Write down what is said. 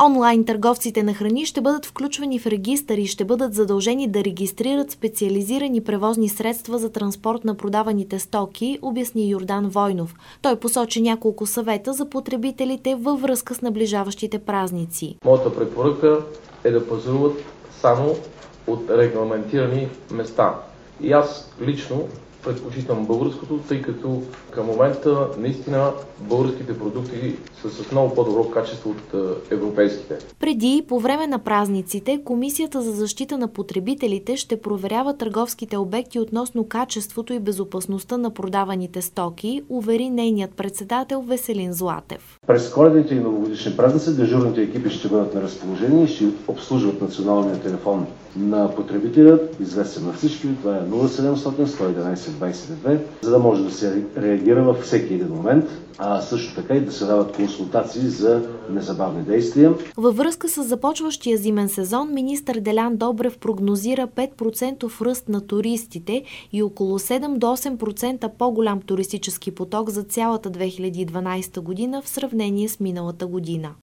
Онлайн търговците на храни ще бъдат включвани в регистър и ще бъдат задължени да регистрират специализирани превозни средства за транспорт на продаваните стоки, обясни Йордан Войнов. Той посочи няколко съвета за потребителите във връзка с наближаващите празници. Моята препоръка е да пазаруват само от регламентирани места. И аз лично предпочитам българското, тъй като към момента наистина българските продукти са с много по-добро качество от европейските. Преди и по време на празниците, Комисията за защита на потребителите ще проверява търговските обекти относно качеството и безопасността на продаваните стоки, увери нейният председател Веселин Златев. През коледните и новогодишни празници дежурните екипи ще бъдат на разположение и ще обслужват националния телефон на потребителя, известен на всички, това е 0700 111 22, за да може да се реагира във всеки един момент, а също така и да се дават консултации за незабавни действия. Във връзка с започващия зимен сезон, министър Делян Добрев прогнозира 5% ръст на туристите и около 7 до 8% по-голям туристически поток за цялата 2012 година в сравнение с миналата година.